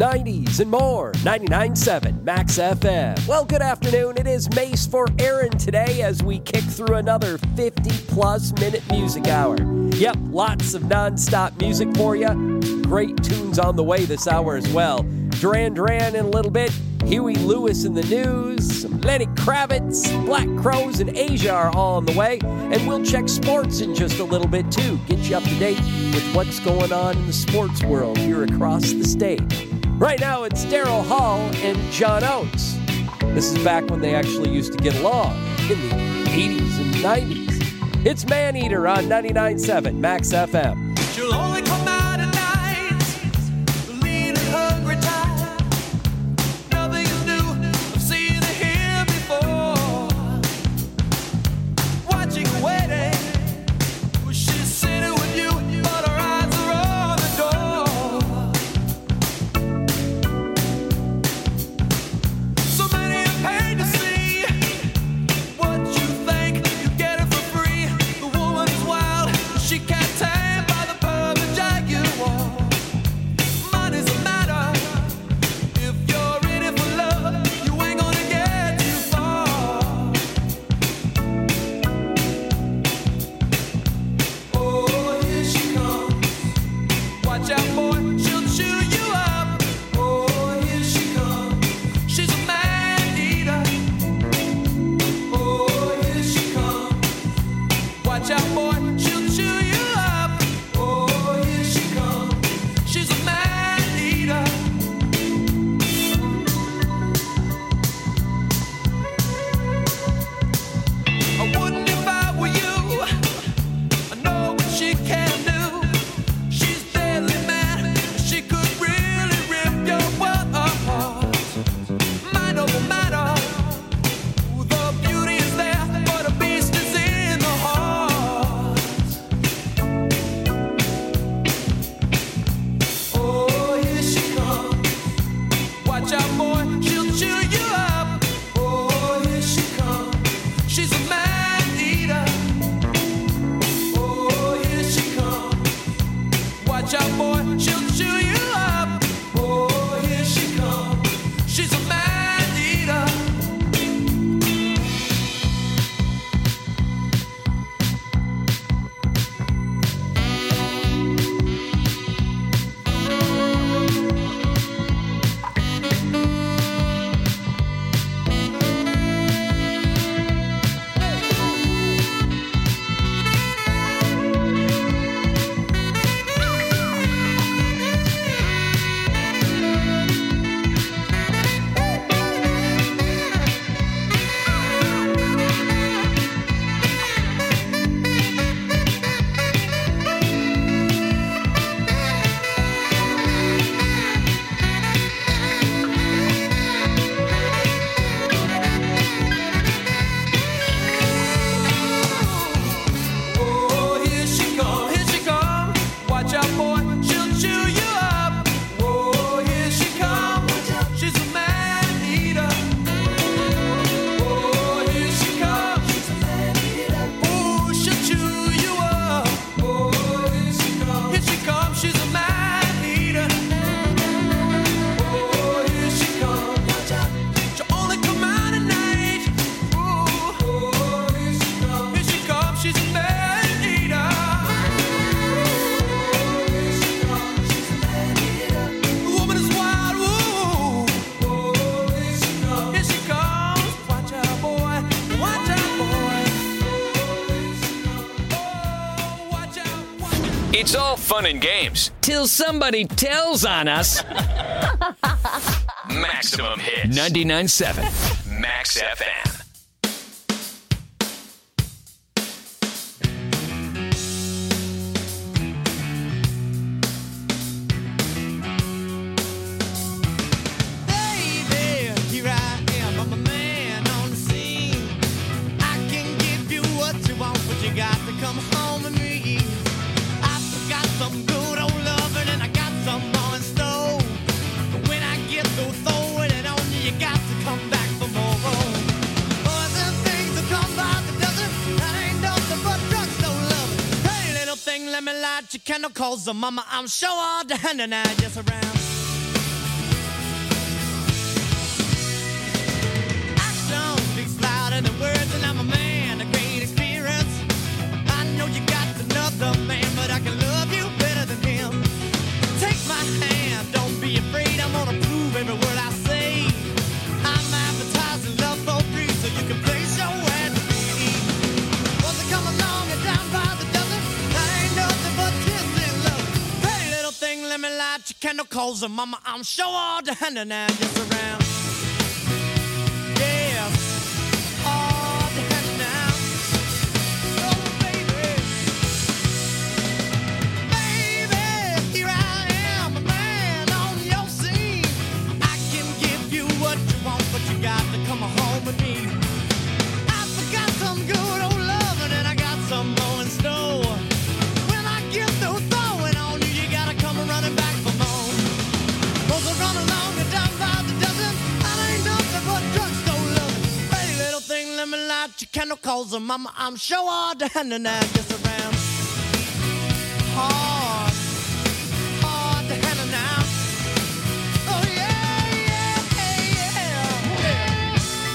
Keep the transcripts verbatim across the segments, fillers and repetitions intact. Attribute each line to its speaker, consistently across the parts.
Speaker 1: nineties, and more. ninety-nine point seven Max F M. Well, good afternoon. It is Mace for Aaron today as we kick through another fifty-plus minute music hour. Yep, lots of non-stop music for you. Great tunes on the way this hour as well. Duran Duran in a little bit. Huey Lewis in the news, some Lenny Kravitz, Black Crowes, and Asia are all on the way. And we'll check sports in just a little bit, too. Get you up to date with what's going on in the sports world here across the state. Right now, it's Daryl Hall and John Oates. This is back when they actually used to get along in the eighties and nineties. It's Maneater on ninety-nine point seven Max F M.
Speaker 2: She'll only come out at night, lean and hungry tired. Nothing is new, I've seen it here before. Watching, waiting, she's sitting with you, but her eyes are on the door. So many are paid to see what you think, you get it for free. The woman is wild, she can't tame by the perfect jaguar. Money's a matter, if you're in it for love, you ain't gonna get too far. Oh, here she comes, watch out boy, she'll chew you up. Oh, here she comes, she's a man-eater. Oh, here she comes, watch out boy, she'll chew you up. Oh, here she comes, she's a man-eater. I wouldn't if I were you. I know what she can do. She's deadly mad. She could really rip your world apart. Mind over matter. The beauty is there, but the beast is in the heart. Oh, here she comes. Watch out, boy, she'll chew you up. Oh, here she comes. She's a man-eater. Oh, here she comes. Watch out, boy, she'll chew you up. Oh, here she comes. She's a man-eater. Oh, here she comes, here she comes. Watch out, boy, she'll chew you up. Oh, here she comes, she's a man-eater. Oh, here she comes, she's a man-eater. Oh, she'll chew you up. Oh, here she comes, here she comes, she's a man-eater. Oh, here she comes, watch out, she'll only come out at night. Oh, here she comes, here she comes, she's a man-eater. The woman is wild, ooh. Here she comes, watch out, boy, watch out, boy. Oh, watch out, watch out.
Speaker 3: It's all fun and games till somebody tells on us. Maximum hits. ninety-nine point seven Max F M.
Speaker 2: Baby, here I am, I'm a man on the scene. I can give you what you want, but you got to come home with me. I've got some good old loving and I got some more in store. But when I get through throwing it on you, you got to come back for more. Boys and things will come by the dozen. That ain't nothing but drugstore love. Hey, little thing, let me light your candle, cause the mama, I'm sure all the hand and I just around. chemicals, and mama, I'm sure all the hand and just around. Yeah, all the hand now. Oh, baby. Baby, here I am, a man on your scene. I can give you what you want, but you got to come home with me. I forgot some good old loving, and I got some more in store. When I get through throwing on you, you gotta come running back for more. Both are running along and down by the dozen. I ain't nothing but drugstore loving. Pretty little thing, let me light your candle, cause mama, I'm sure all the hand and I gets around. Hard, hard to handle now. Oh yeah, yeah, yeah, yeah.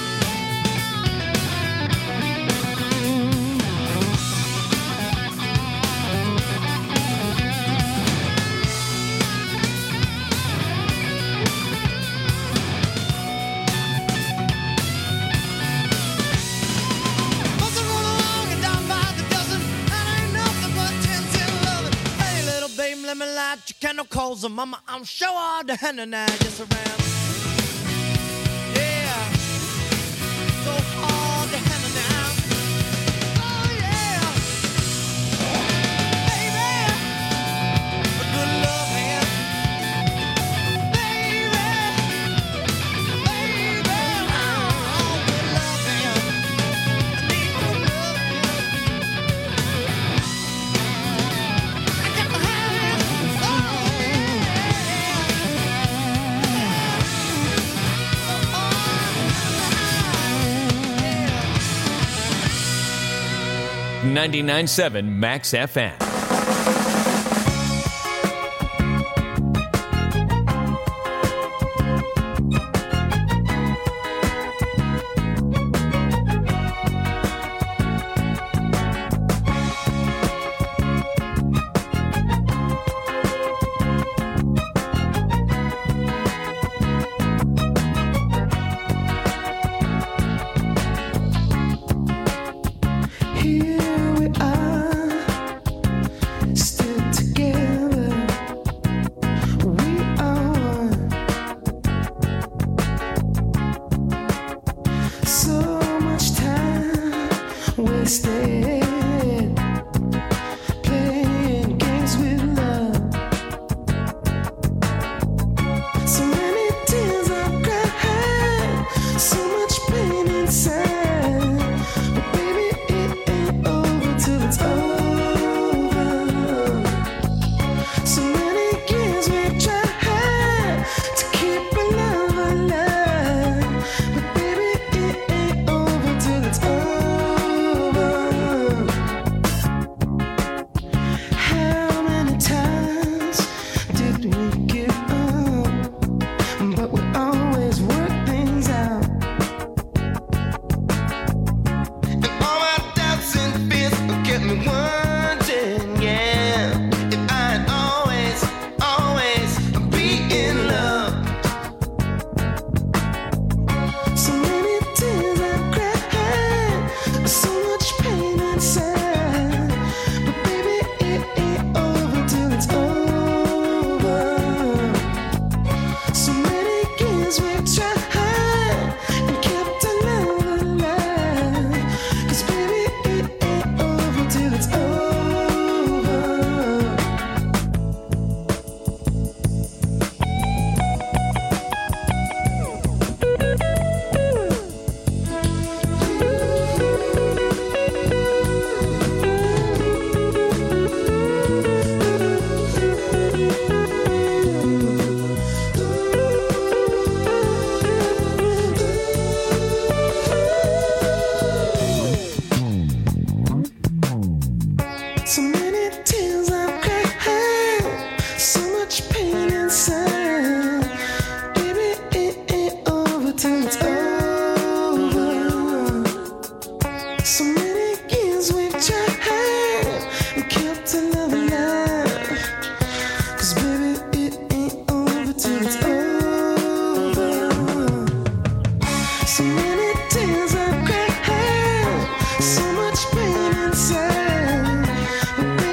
Speaker 2: Both are rolling along and down by the dozen. That ain't nothing but ten, ten, eleven. Hey, little babe, let me light your candle, cause mama, I'm sure all the hand and I just around. Yeah, so hard to handle now. Oh yeah, baby, a good love hand, baby, baby, oh, good love hand. I need good love hand. I got the hand, oh
Speaker 3: ninety-nine point seven Max F M.
Speaker 4: Here we are, still together. We are one. So much time wasted playing games with love. So many tears I've cried, so much pain inside. But baby, it ain't over till it's over. So many years we tried to keep our love alive. But baby, it ain't over till it's over. How many times did we give up? But we always work things out. And all my doubts and fears kept me wondering, yeah, if I'd always, always be in love. So many tears I've cried, so much pain inside. But baby, it ain't over till it's over. So many years we've tried and kept our love alive. 'Cause baby, it ain't over till it's over. So many tears I've cried, so much pain inside. Baby, it ain't over till it's over. So many years we've tried and kept our love alive. 'Cause baby, it ain't over till it's over. So many tears I've cried, so much pain inside. But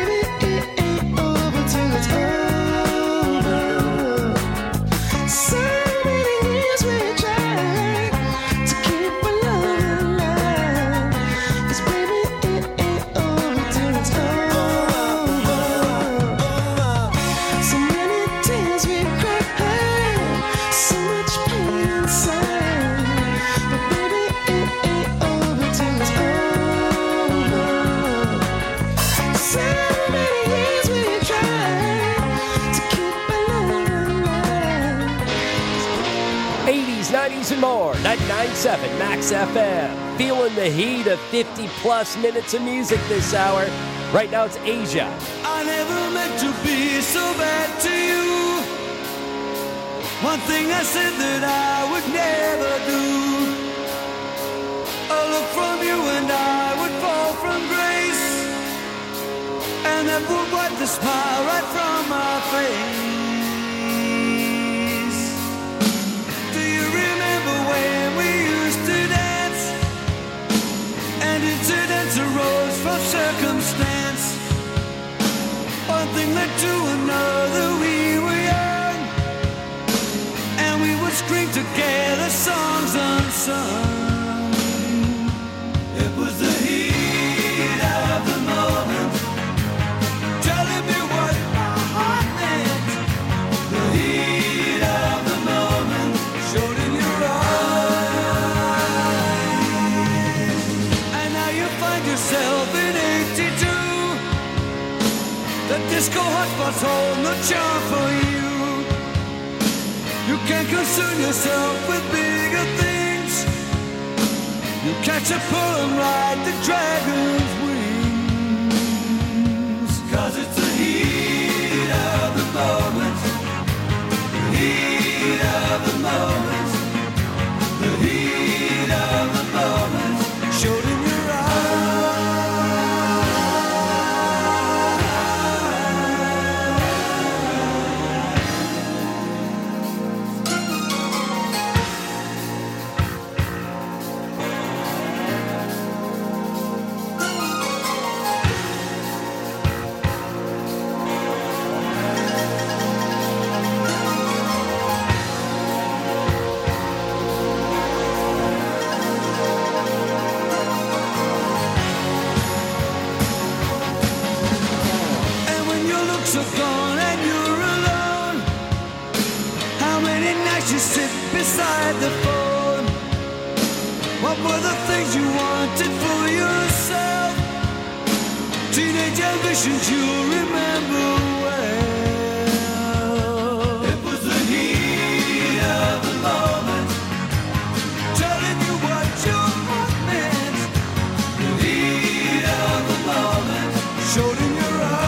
Speaker 1: nineties and more. ninety-nine point seven Max F M. Feeling the heat of fifty plus minutes of music this hour. Right now it's Asia.
Speaker 2: I never meant to be so bad to you. One thing I said that I would never do. A look from you and I would fall from grace, and that would wipe the smile right from my face. Do you remember when we used to dance, and incidents arose from circumstance? One thing led to another, we were young, and we would scream together songs unsung. It was the heat of the moment, telling me what my heart meant. The heat of the moment showed in your eyes. And now you find yourself in eighty-two. The disco hotspots hold no charm for you. You can't concern yourself with bigger things. You catch a pull and ride the dragon's wings. Cause it's the heat of the moment. The heat of the moment. The heat of the moment showed in your are gone and you're alone. How many nights you sit beside the phone? What were the things you wanted for yourself? Teenage ambitions you remember well. It was the heat of the moment, telling you what your heart meant. The heat of the moment showed in your eyes.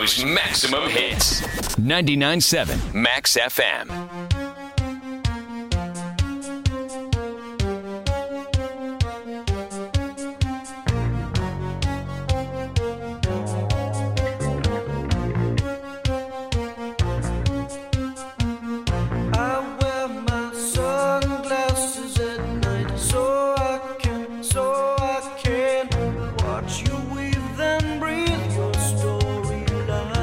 Speaker 3: Chicago's maximum hits. ninety-nine point seven Max F M.
Speaker 4: I wear my sunglasses at night so I can, so I can watch you weave and breathe your storylines.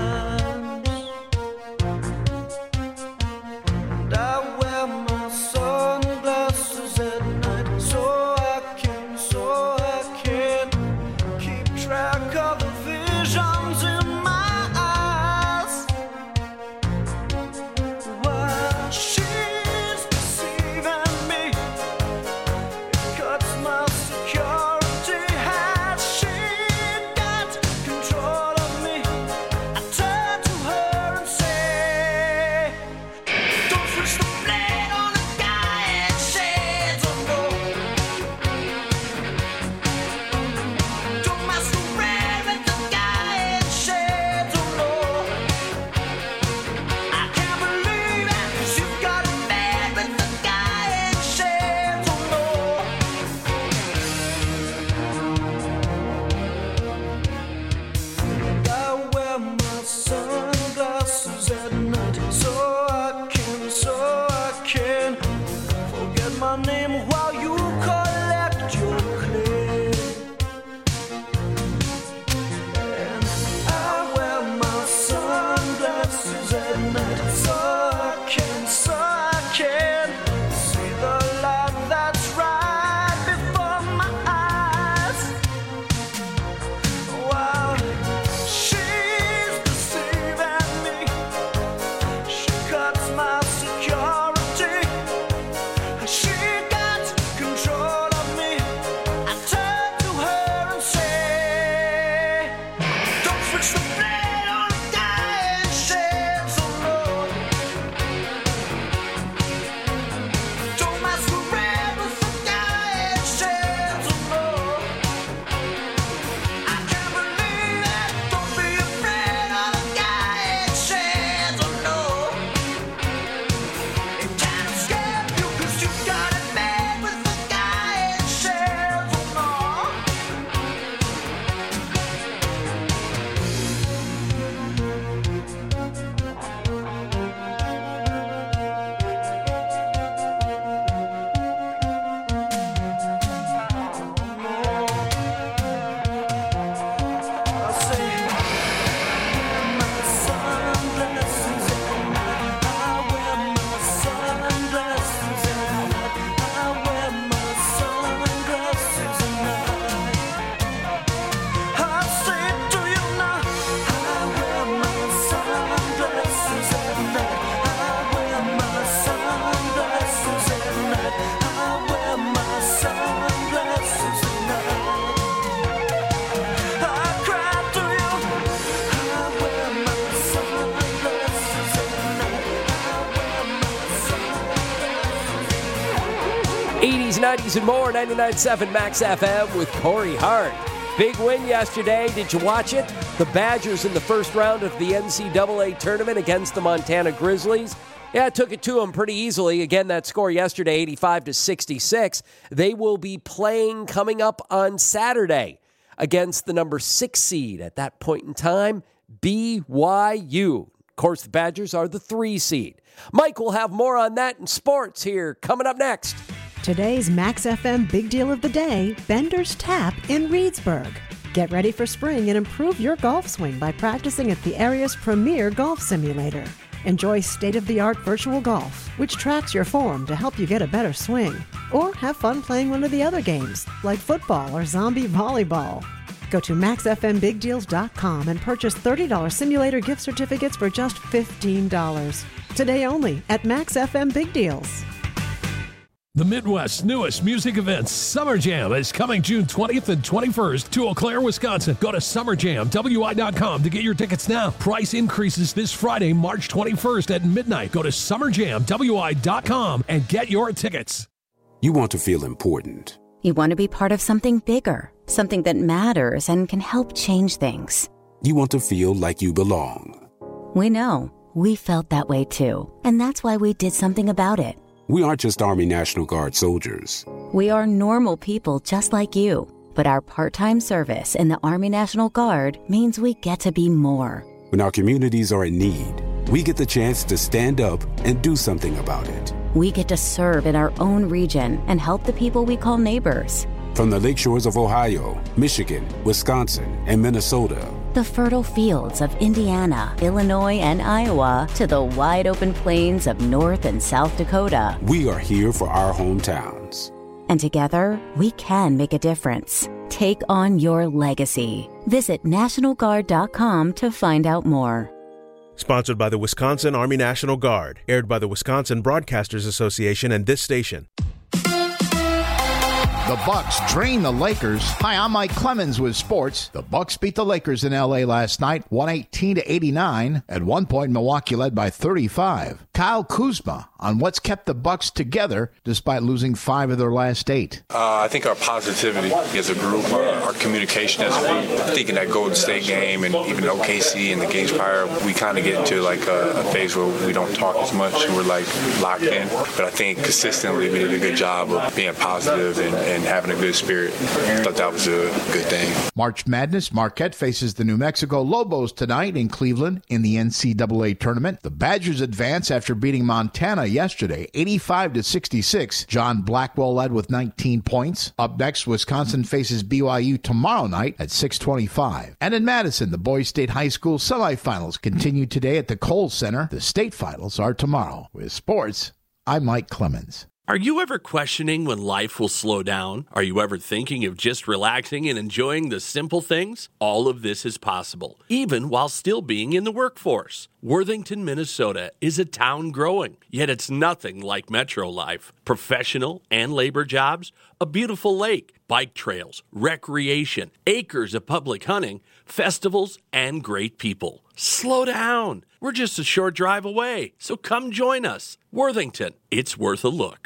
Speaker 4: And I wear my sunglasses at night so I can, so I can keep track of the visions in my eyes. While she's deceiving me, it cuts my security. Has she got control of me? I turn to her and say, don't switch the blade on a guy in shades of gold. Don't masquerade with the guy in shades of gold. I can't believe it, 'cause you've got a man with the guy in shades of gold. I wear my sunglasses at night so I can, so I can forget my name while you collect your clay. And I wear my sunglasses at night so I can, so I can see the light that's right before my eyes. While she's deceiving me, she cuts my security. She got control of me. I turn to her and say, don't switch the blade on a guy in shades of gold. Don't masquerade with the guy in shades of gold. I can't believe it. Don't be afraid of the guy in shades of gold. It can't escape you 'cause you got it made with the guy in shades of gold. I say, my sunglasses at night. I wear my sunglasses at night. I wear my sunglasses at night. I say it to you now. I wear my sunglasses at night. I wear my sunglasses at night. I wear my sunglasses at night. I cry to you. I wear my sunglasses at night. I wear my sunglasses.
Speaker 1: eighties, nineties, and more. ninety-nine point seven Max F M with Corey Hart. Big win yesterday. Did you watch it? The Badgers in the first round of the N C double A tournament against the Montana Grizzlies. Yeah, took it to them pretty easily. Again, that score yesterday, eighty-five to sixty-six. They will be playing coming up on Saturday against the number six seed at that point in time, B Y U. Of course, the Badgers are the three seed. Mike will have more on that in sports here coming up next.
Speaker 5: Today's Max F M Big Deal of the Day, Bender's Tap in Reedsburg. Get ready for spring and improve your golf swing by practicing at the area's premier golf simulator. Enjoy state-of-the-art virtual golf, which tracks your form to help you get a better swing. Or have fun playing one of the other games, like football or zombie volleyball. Go to max f m big deals dot com and purchase thirty dollars simulator gift certificates for just fifteen dollars. Today only at Max F M Big Deals.
Speaker 6: The Midwest's newest music event, Summer Jam, is coming June twentieth and twenty-first to Eau Claire, Wisconsin. Go to summer jam w i dot com to get your tickets now. Price increases this Friday, March twenty-first at midnight. Go to summer jam w i dot com and get your tickets.
Speaker 7: You want to feel important.
Speaker 8: You want to be part of something bigger, something that matters and can help change things.
Speaker 7: You want to feel like you belong.
Speaker 8: We know. We felt that way too. And that's why we did something about it.
Speaker 7: We aren't just Army National Guard soldiers.
Speaker 8: We are normal people just like you. But our part-time service in the Army National Guard means we get to be more.
Speaker 7: When our communities are in need, we get the chance to stand up and do something about it.
Speaker 8: We get to serve in our own region and help the people we call neighbors.
Speaker 7: From the lakeshores of Ohio, Michigan, Wisconsin, and Minnesota,
Speaker 8: the fertile fields of Indiana, Illinois, and Iowa, to the wide open plains of North and South Dakota,
Speaker 7: we are here for our hometowns.
Speaker 8: And together, we can make a difference. Take on your legacy. Visit National Guard dot com to find out more.
Speaker 9: Sponsored by the Wisconsin Army National Guard. Aired by the Wisconsin Broadcasters Association and this station.
Speaker 10: The Bucks drain the Lakers. Hi, I'm Mike Clemens with sports. The Bucks beat the Lakers in L A last night, one eighteen to eighty-nine. At one point, Milwaukee led by thirty-five. Kyle Kuzma on what's kept the Bucks together despite losing five of their last eight.
Speaker 11: Uh, I think our positivity as a group, our, our communication as a group. I think in that Golden State game and even O K C and the games prior, we kind of get into like a, a phase where we don't talk as much and we're like locked in. But I think consistently we did a good job of being positive and, and having a good spirit. I thought that was a good thing.
Speaker 10: March Madness, Marquette faces the New Mexico Lobos tonight in Cleveland in the N C double A tournament. The Badgers advance after beating Montana yesterday, eighty-five to sixty-six. John Blackwell led with nineteen points. Up next, Wisconsin faces B Y U tomorrow night at six twenty-five. And in Madison, the Boys State High School semifinals continue today at the Kohl Center. The state finals are tomorrow. With sports, I'm Mike Clemens.
Speaker 12: Are you ever questioning when life will slow down? Are you ever thinking of just relaxing and enjoying the simple things? All of this is possible, even while still being in the workforce. Worthington, Minnesota is a town growing, yet it's nothing like metro life. Professional and labor jobs, a beautiful lake, bike trails, recreation, acres of public hunting, festivals, and great people. Slow down. We're just a short drive away, so come join us. Worthington, it's worth a look.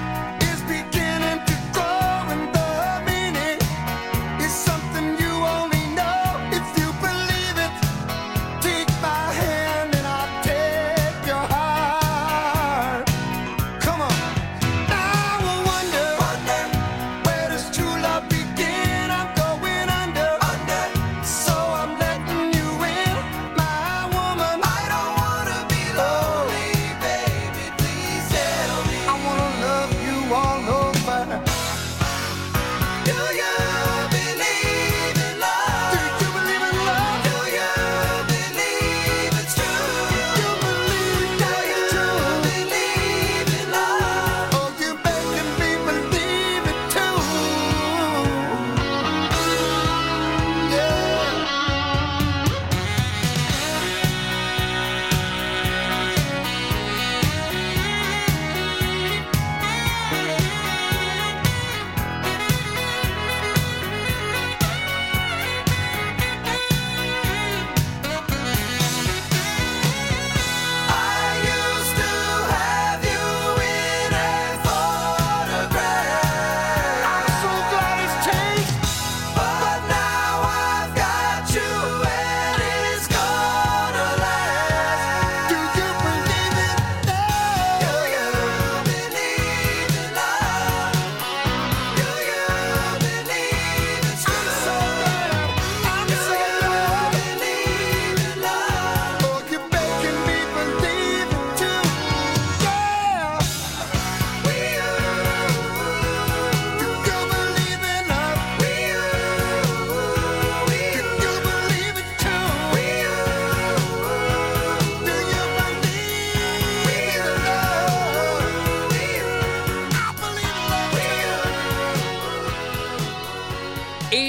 Speaker 2: Something you only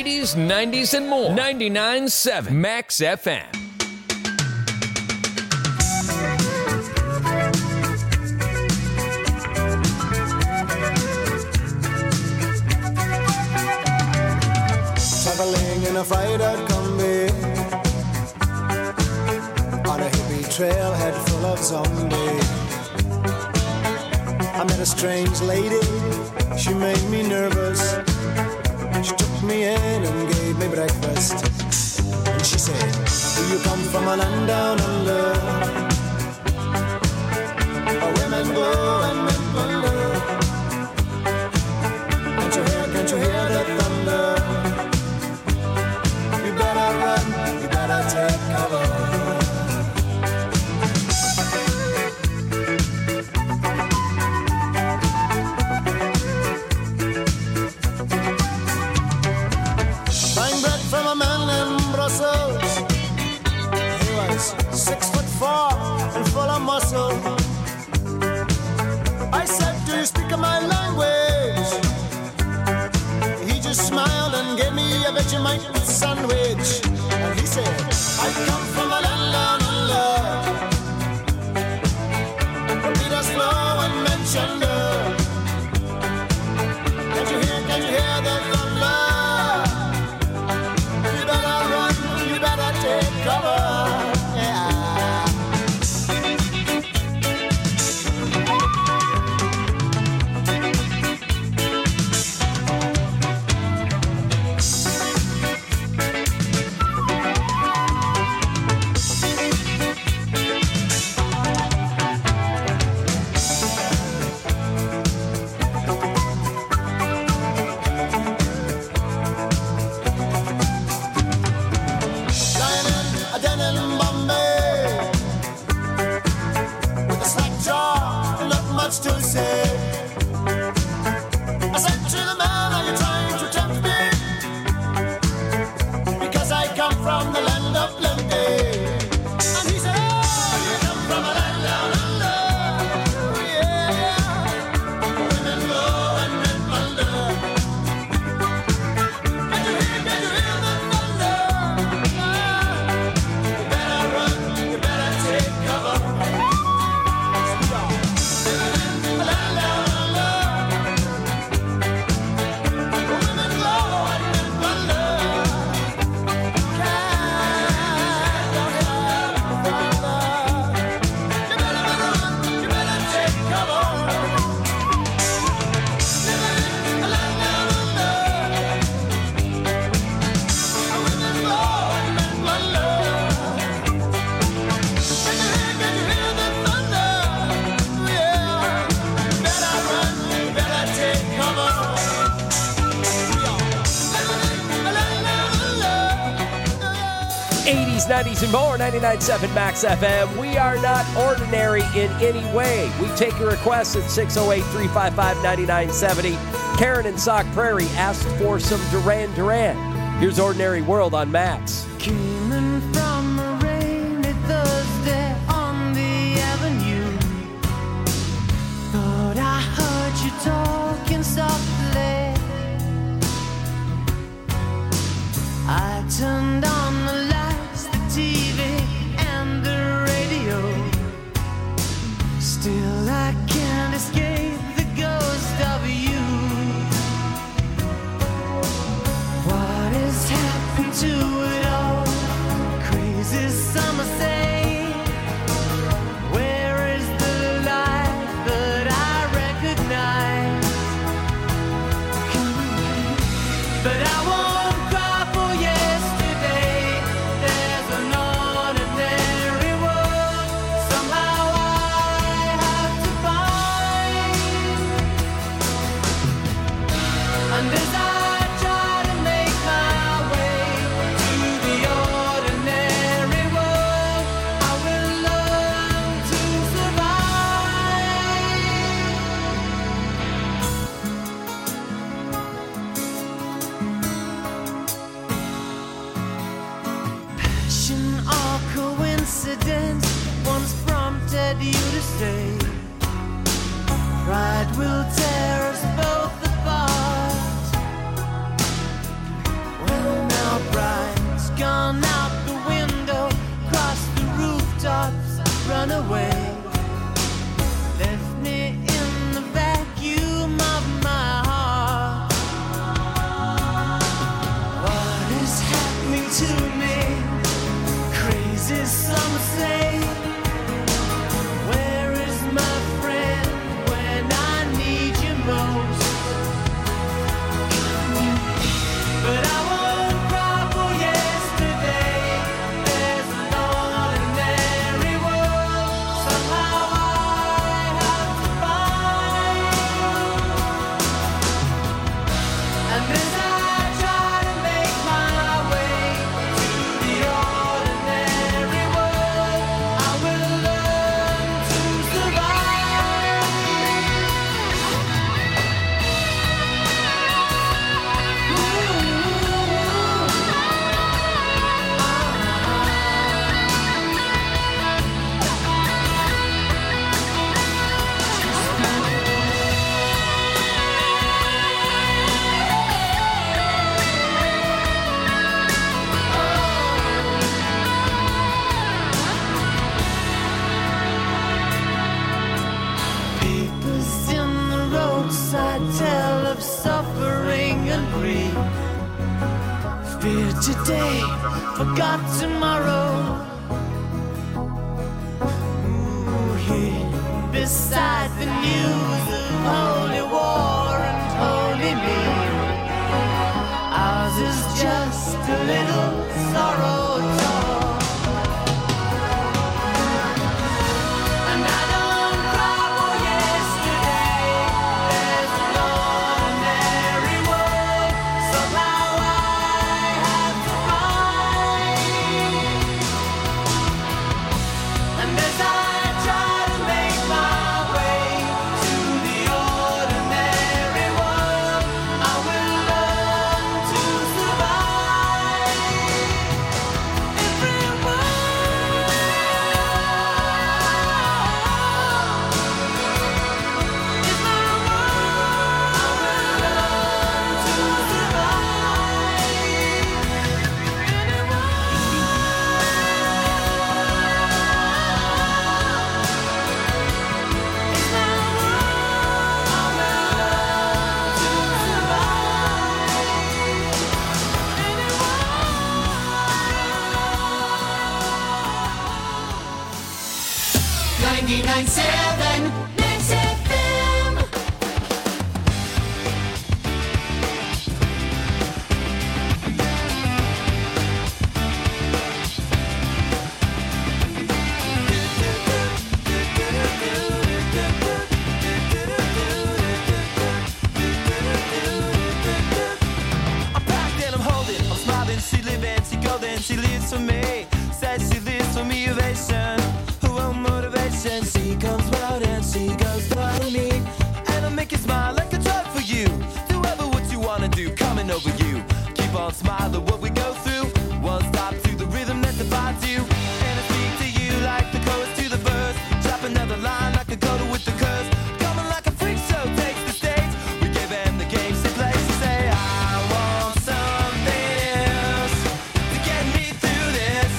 Speaker 3: eighties, nineties, and more. ninety-nine point seven Max F M.
Speaker 13: Traveling in a fried-out Kombi on a hippie trailhead full of zombies. I met a strange lady, she made me nervous. She took me in and gave me breakfast. And she said, do you come from a land down under, where women go and men wonder? Can't you hear, can't you hear the thunder? You better run, you better take cover. Buying bread from a man in Brussels. He was six foot four and full of muscle. I said, do you speak my language? He just smiled and gave me a Vegemite sandwich. And he said, I come from a land down under, where Peter's flow and Manchester. Can't you hear, can't you hear the thunder? You better run, you better take cover. Yeah. Lying in a den in Bombay, with a slack jaw, not much to say. I said to the man, are you trying to tempt me? Because I come from the land of plenty. And he said, oh, you come from a land down under. Yeah, women go and men wonder. Can't you hear, can't you hear the thunder? You better run, you better take cover. A land down under. Women go and men wonder. Can't you hear the thunder? You better, better run, you better take cover. A land down under. Women go and men wonder. Can you hear, can you hear the thunder? Yeah. Better run, better take cover.
Speaker 1: eighties, nineties, and more. ninety-nine point seven Max F M. We are not ordinary in any way. We take your requests at six oh eight, three five five, nine nine seven oh. Karen in Sauk Prairie asked for some Duran Duran. Here's Ordinary World on Max.
Speaker 2: Came in from a rainy Thursday on the avenue. Thought I heard you talking softly. I turned on the lights, the T V, and the radio. Still I can't escape the ghost of you. What has happened to it all? Crazy summer say, where is the life that I recognize? But I won't cry for yesterday. There's an ordinary world somehow I have to find. And as I try to make my way to the ordinary world, I will learn to survive. Passion or coincidence once prompted you to say, pride will tear us both apart. When run away. Left me in the vacuum of my heart. What is happening to me? Crazy, some say. Where is my friend when I need you most? But I won't cry for yesterday. There's an ordinary world somehow I have to find. And as I try to make my way to the ordinary world, I will learn to survive. Papers in the roadside tell of suffering and grief. Fear today, forgot tomorrow. Ooh, here beside the news of holy war and holy me. Ours is just a little sorrow talk. And I don't cry for yesterday. There's an ordinary world somehow I have to find. And as I try to make my way to the ordinary world, I will learn to survive. ninety-nine point seven Max F M.
Speaker 14: I'm packed and I'm holding, I'm smiling, she living, she golden, she lives for me. Says she lives for me, ovation. Motivation, she comes round and she goes follow me, and I'll make you smile like a drug for you. Do ever what you wanna do, coming over you. Keep on smiling what we go through. One stop to the rhythm that divides you, and I speak to you like the chorus to the verse. Drop another line like a coda with the curse. Coming like a freak show takes the stage. We gave them the game, she plays. She say I want something else to get me through this.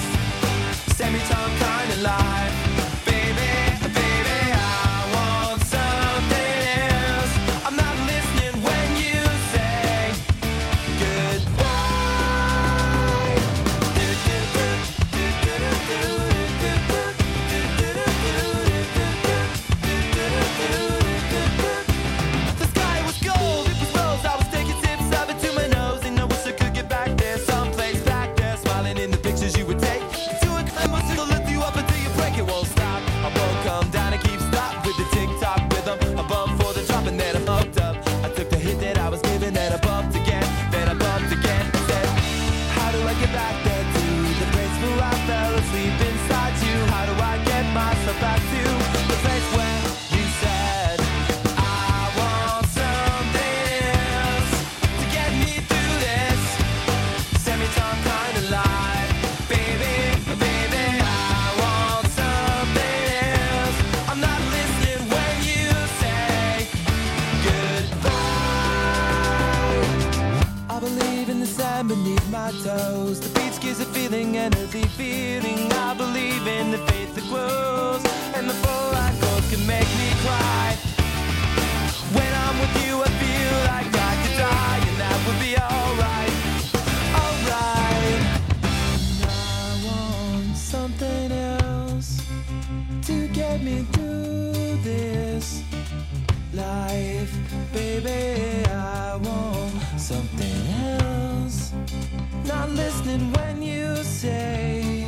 Speaker 14: our toes. The beach gives a feeling, an earthy feeling. I believe in the faith that grows, and the full light goals can make me cry. When I'm with you, I feel like I could die, and that would be alright, alright. I want something else to get me through this life, baby. I want something else. Not listening when you say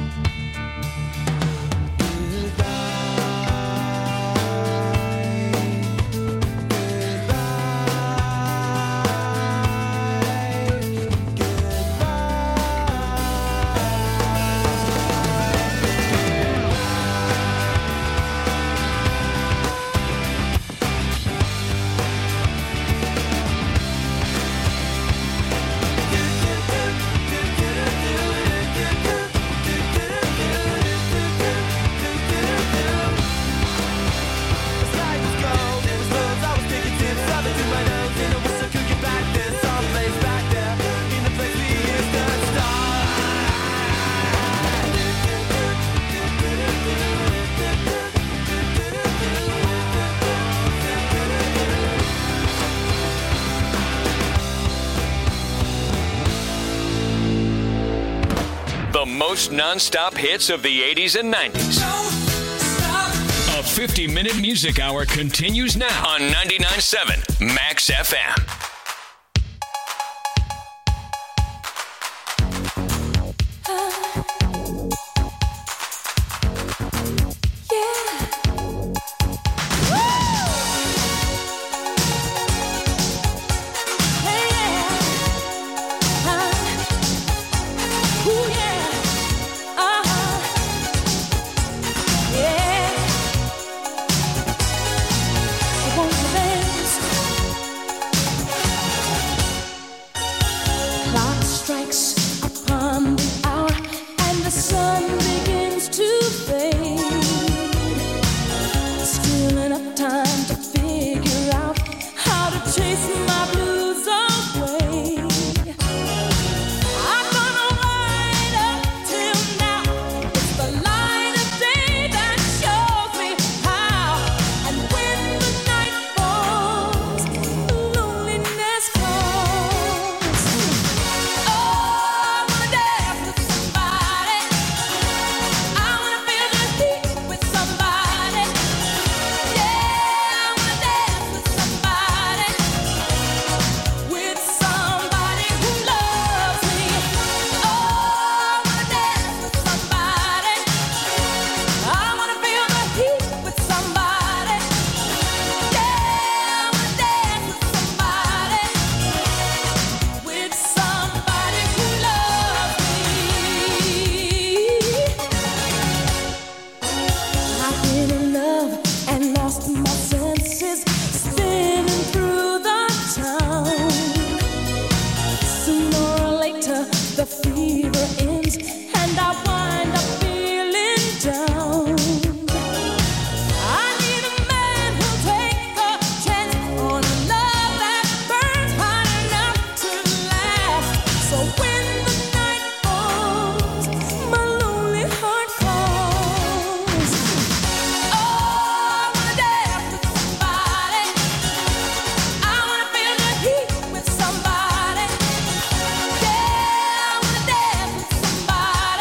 Speaker 3: The most non-stop hits of the eighties and nineties. A fifty-minute music hour continues now on ninety-nine point seven Max F M.
Speaker 15: Somebody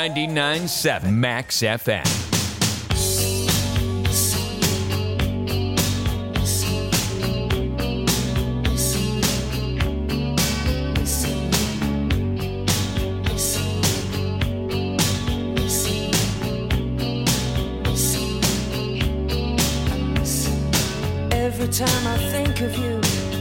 Speaker 3: ninety-nine point seven Max F M.
Speaker 15: Every time I think of you,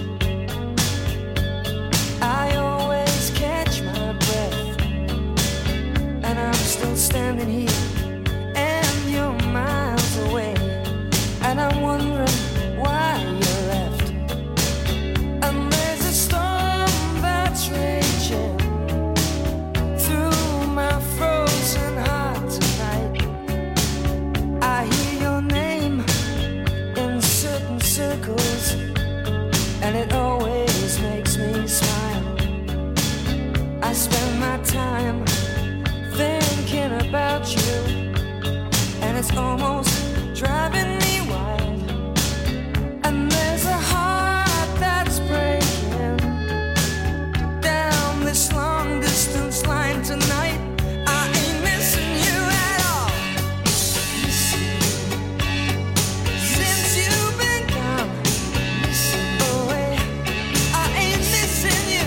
Speaker 15: I always catch my breath. And I'm still standing here, and you're miles away. And I'm wondering why you left. And there's a storm that's raging through my frozen heart tonight. I hear your name in certain circles, and it always makes me smile. I spend my time thinking about you, and it's almost driving me wild. And there's a heart that's breaking down this long distance line tonight. I ain't missing you at all. Since you've been gone away, I ain't missing you.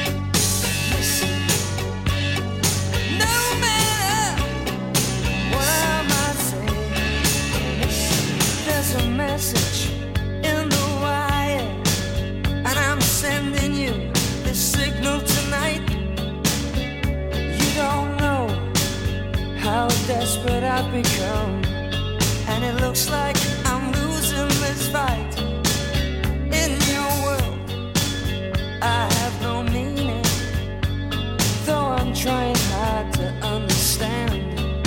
Speaker 15: No matter what I might say, there's a message in the wire, and I'm sending you this signal tonight. You don't know how desperate I've become, and it looks like I'm losing this fight. In your world, I have no meaning, though I'm trying hard to understand.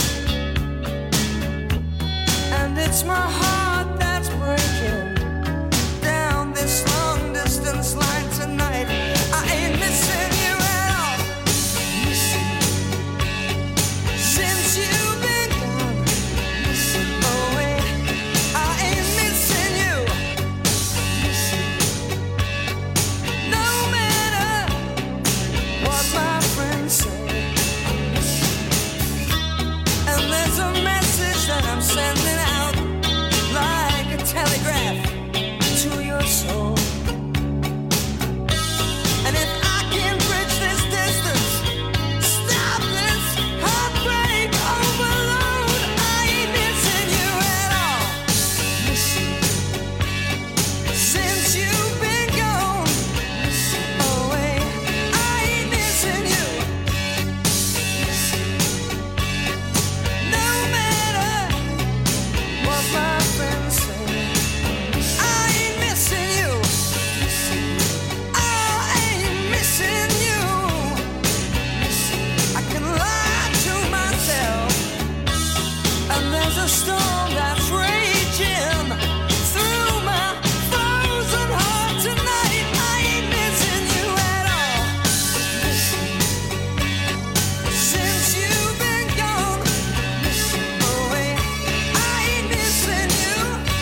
Speaker 15: And it's my heart that's breaking down this long distance line tonight. I ain't missing you at all. Since you've been gone away, I ain't missing you. No matter what my friends say. And there's a message that I'm sending out like a telegraph to your soul. And if I can bridge this distance, stop this heartbreak overload, I ain't missing you at all. Since you've been gone away, I ain't missing you. No matter what my friends say, I ain't missing you. I ain't missing you. I can lie to myself, and there's a storm that's raging through my frozen heart tonight. I ain't missing you at all. Since you've been gone away, I ain't missing you.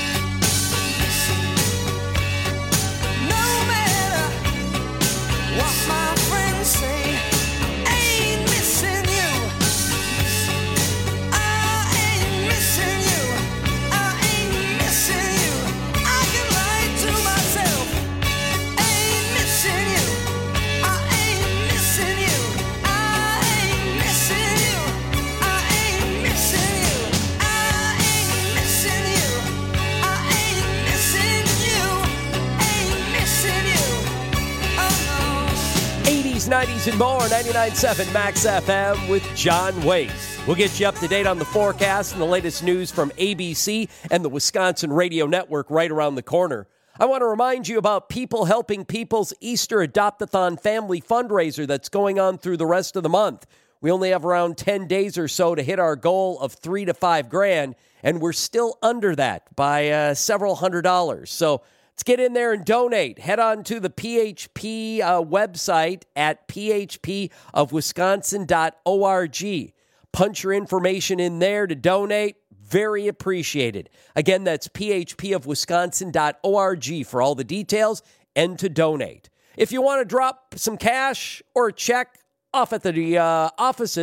Speaker 15: No matter what my friends say, ain't missing you. I ain't missing you. I ain't missing you. I can lie to myself. Ain't missing you. I ain't missing you. I ain't missing you. I ain't missing you. I ain't missing you. I ain't missing you. Ain't missing you. Oh no.
Speaker 1: eighties, nineties, and more. ninety-nine point seven Max F M with John Waite. We'll get you up to date on the forecast and the latest news from A B C and the Wisconsin Radio Network right around the corner. I want to remind you about People Helping People's Easter Adopt-a-thon family fundraiser that's going on through the rest of the month. We only have around ten days or so to hit our goal of three to five grand, and we're still under that by uh, several hundred dollars. So let's get in there and donate. Head on to the P H P uh, website at p h p of wisconsin dot org. Punch your information in there to donate. Very appreciated. Again, that's p h p of wisconsin dot org for all the details and to donate. If you want to drop some cash or a check off at the uh, offices,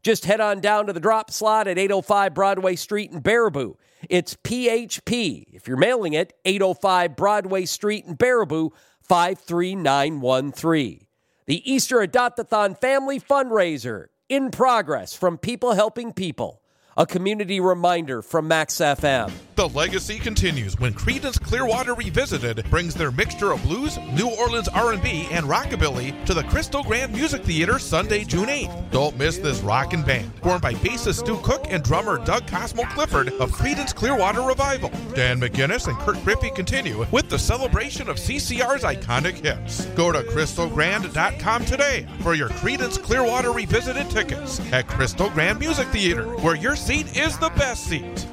Speaker 1: Just head on down to the drop slot at eight oh five Broadway Street in Baraboo. It's P H P. If you're mailing it, eight oh five Broadway Street in Baraboo, five three nine one three. The Easter Adopt-a-thon Family Fundraiser in progress from People Helping People. A community reminder from Max F M.
Speaker 16: The legacy continues when Creedence Clearwater Revisited brings their mixture of blues, New Orleans R and B, and rockabilly to the Crystal Grand Music Theater Sunday, June eighth. Don't miss this rockin' band, formed by bassist Stu Cook and drummer Doug Cosmo Clifford of Creedence Clearwater Revival. Dan McGinnis and Kurt Griffey continue with the celebration of C C R's iconic hits. Go to crystal grand dot com today for your Creedence Clearwater Revisited tickets at Crystal Grand Music Theater, where your seat is the best seat.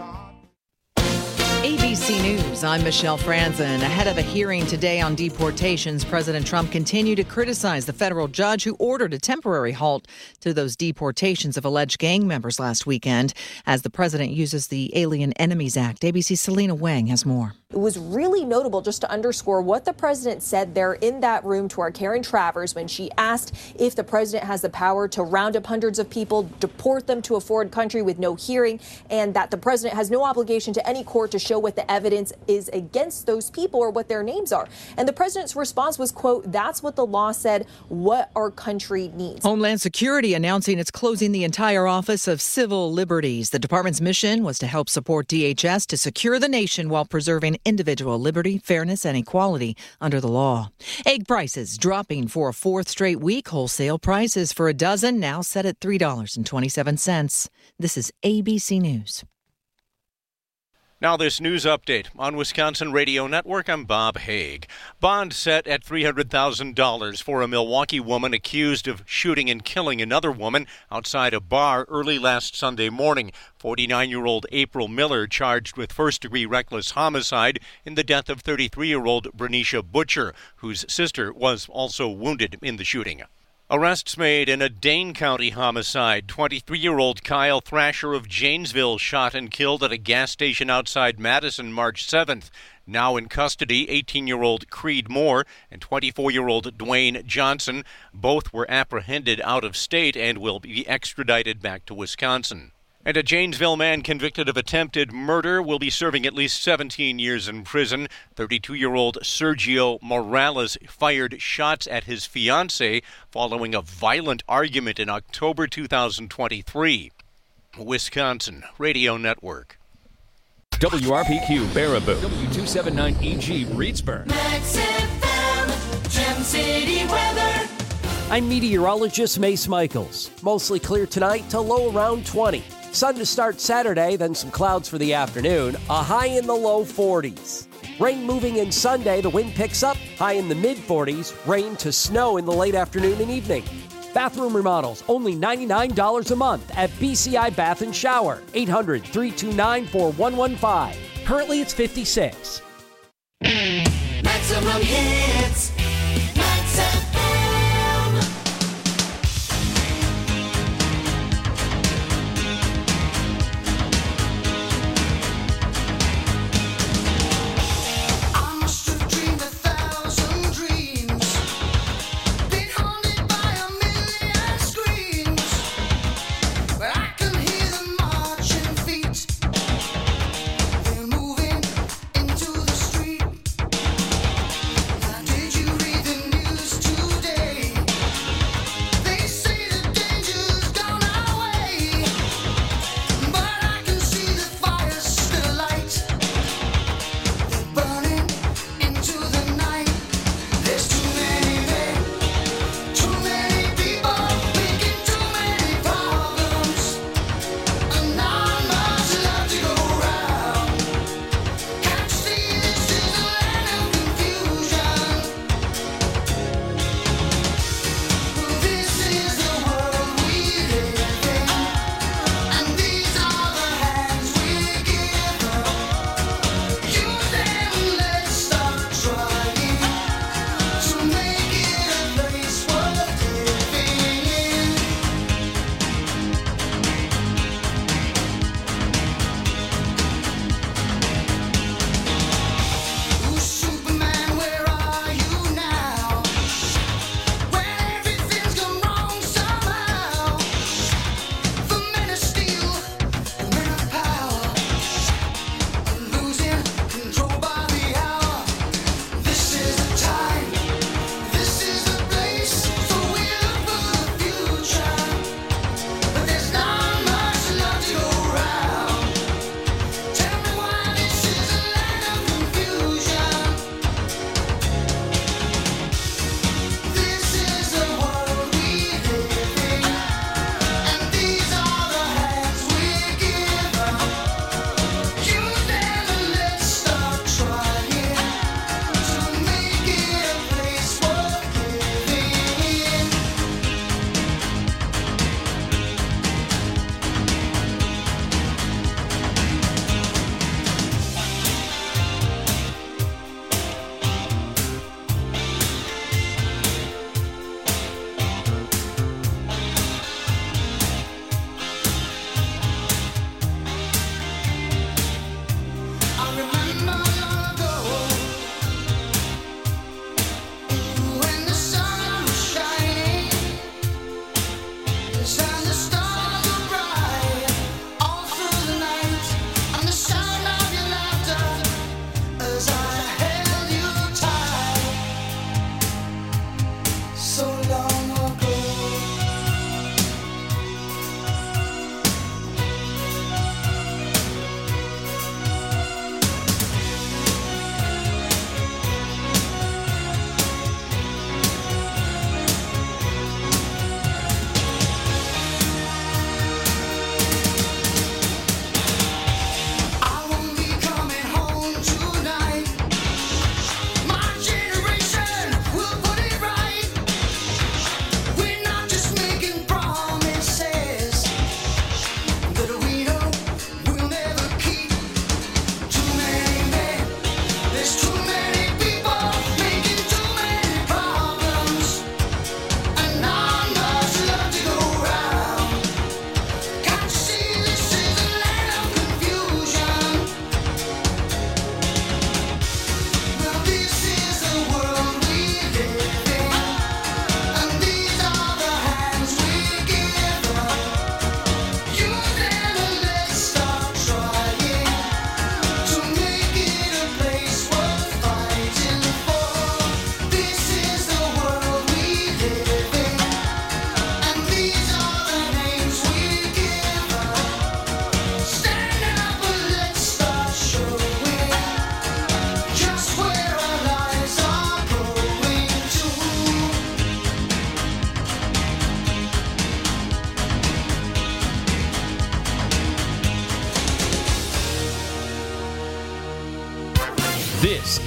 Speaker 17: A B C News, I'm Michelle Franzen. Ahead of a hearing today on deportations, President Trump continued to criticize the federal judge who ordered a temporary halt to those deportations of alleged gang members last weekend as the president uses the Alien Enemies Act. A B C's Selena Wang has more.
Speaker 18: It was really notable just to underscore what the president said there in that room to our Karen Travers when she asked if the president has the power to round up hundreds of people, deport them to a foreign country with no hearing, and that the president has no obligation to any court to show what the evidence is against those people or what their names are. And the president's response was, quote, "That's what the law said, what our country needs."
Speaker 17: Homeland Security announcing it's closing the entire Office of Civil Liberties. The department's mission was to help support D H S to secure the nation while preserving individual liberty, fairness, and equality under the law. Egg prices dropping for a fourth straight week. Wholesale prices for a dozen now set at three dollars and twenty-seven cents. This is A B C News.
Speaker 19: Now this news update on Wisconsin Radio Network. I'm Bob Haig. Bond set at three hundred thousand dollars for a Milwaukee woman accused of shooting and killing another woman outside a bar early last Sunday morning. forty-nine-year-old April Miller charged with first-degree reckless homicide in the death of thirty-three-year-old Bernicia Butcher, whose sister was also wounded in the shooting. Arrests made in a Dane County homicide. twenty-three-year-old Kyle Thrasher of Janesville shot and killed at a gas station outside Madison March seventh. Now in custody, eighteen-year-old Creed Moore and twenty-four-year-old Dwayne Johnson. Both were apprehended out of state and will be extradited back to Wisconsin. And a Janesville man convicted of attempted murder will be serving at least seventeen years in prison. thirty-two-year-old Sergio Morales fired shots at his fiancée following a violent argument in October two thousand twenty-three. Wisconsin Radio Network.
Speaker 3: W R P Q Baraboo. W two seventy-nine E G Reedsburg.
Speaker 15: Max F M, Gem City weather.
Speaker 1: I'm meteorologist Mace Michaels. Mostly clear tonight to low around twenty. Sun to start Saturday, then some clouds for the afternoon. A high in the low forties. Rain moving in Sunday, the wind picks up, high in the mid forties. Rain to snow in the late afternoon and evening. Bathroom remodels, only ninety-nine dollars a month at B C I Bath and Shower. eight hundred, three two nine, four one one five. Currently it's fifty-six.
Speaker 15: Maximum hits. Max F M.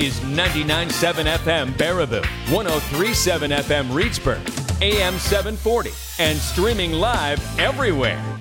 Speaker 3: is ninety-nine point seven F M Baraboo, one oh three point seven F M Reedsburg, A M seven forty, and streaming live everywhere.